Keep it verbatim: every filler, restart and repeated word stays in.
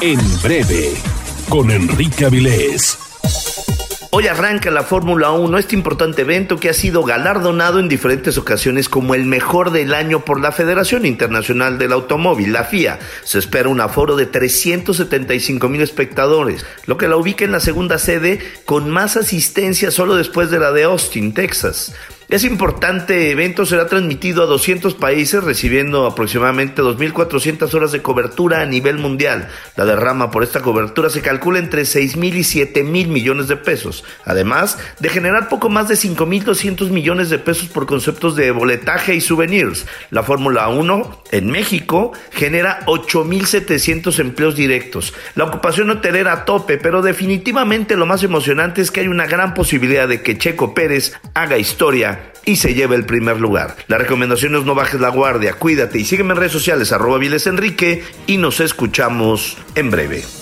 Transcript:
En breve, con Enrique Avilés. Hoy arranca la Fórmula uno, este importante evento que ha sido galardonado en diferentes ocasiones como el mejor del año por la Federación Internacional del Automóvil, la F I A. Se espera un aforo de trescientos setenta y cinco mil espectadores, lo que la ubica en la segunda sede con más asistencia solo después de la de Austin, Texas. Ese importante evento será transmitido a doscientos países, recibiendo aproximadamente dos mil cuatrocientas horas de cobertura a nivel mundial. La derrama por esta cobertura se calcula entre seis mil y siete mil millones de pesos, además de generar poco más de cinco mil doscientos millones de pesos por conceptos de boletaje y souvenirs. La Fórmula uno en México genera ocho mil setecientos empleos directos. La ocupación hotelera a tope, pero definitivamente lo más emocionante es que hay una gran posibilidad de que Checo Pérez haga historia y se lleve el primer lugar. La recomendación es no bajes la guardia, cuídate y sígueme en redes sociales, arroba Avilés Enrique, y nos escuchamos en breve.